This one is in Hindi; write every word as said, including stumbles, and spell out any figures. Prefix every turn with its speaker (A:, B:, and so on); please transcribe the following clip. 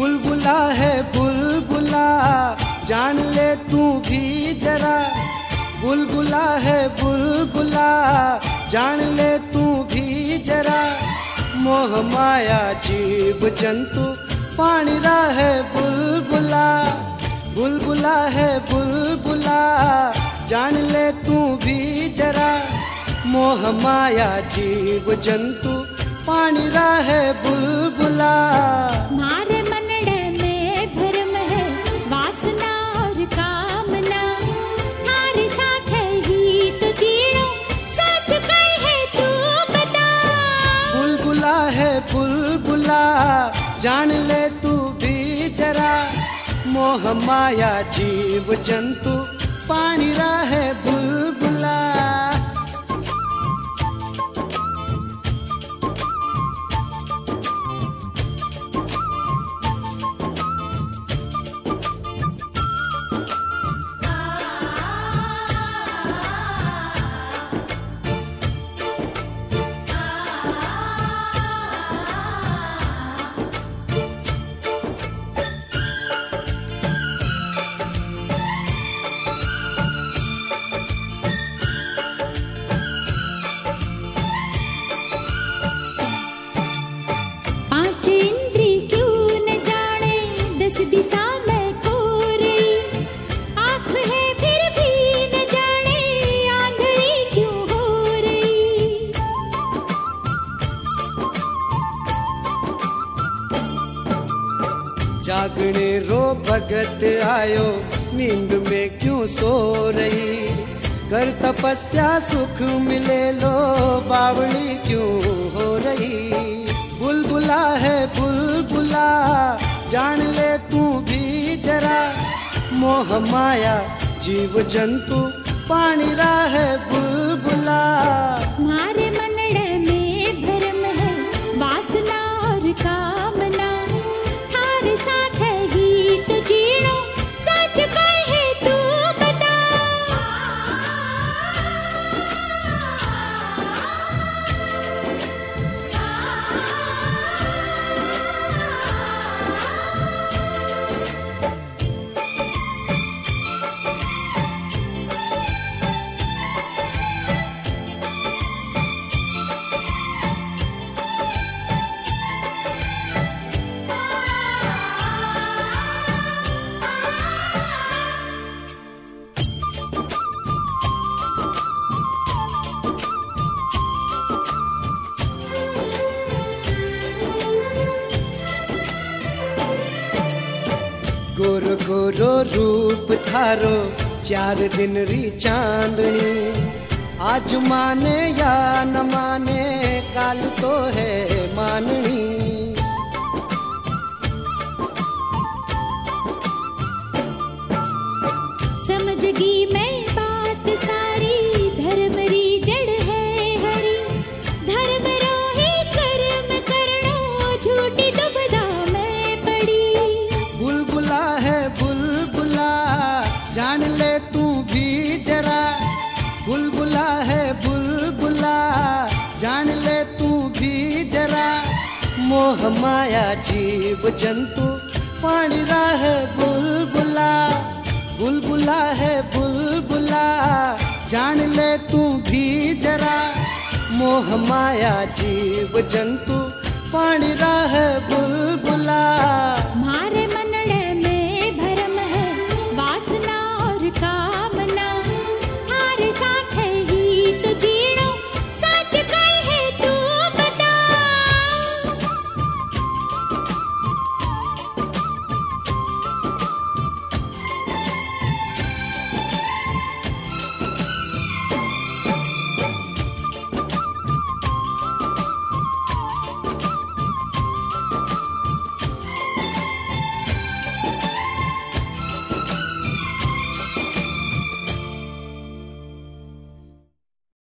A: बुलबुला है बुलबुला जान ले तू भी जरा, बुलबुला है बुलबुला जान ले तू भी जरा, मोह माया जीव जंतु पानी रा है बुलबुला, बुलबुला है बुलबुला जान ले तू भी जरा, मोह माया जीव जंतु पानी रा है बुलबुला।
B: मारे मनड़े में भरम है वासना और कामना, थारे साथ ही तो जीणो सच कहे तू बता।
A: बुलबुला है बुलबुला जान ले तू भी जरा, मोह माया जीव जंतु पानी रा है बुलबुला। जागने रो भगत आयो नींद में क्यों सो रही, कर तपस्या सुख मिले लो बावली क्यों हो रही। बुलबुला है बुलबुला जान ले तू भी जरा, मोह माया जीव जंतु पानी रा है बुलबुला।
B: मारे मनड़े में भरम है वासना और कामना, थारे साथ ही तो जीणो सच कहे तू बता।
A: गोरो गोरो रूप थारो चार दिन री चांदनी, आज माने या न माने काल तो है माननी।
B: समझ गई मैं बात सारी, धर्म री जड़ है हरी, धर्म रोही कर्म करणो झूठी दुबदा में पड़ी।
A: बुलबुला है बुलबुला जान ले तू भी जरा, बुलबुला है बुलबुला जान ले तू भी जरा, मोह माया जीव जंतु पानी रा है बुलबुला। बुलबुला है बुलबुला जान ले तू भी जरा, मोह माया जीव जंतु पानी रा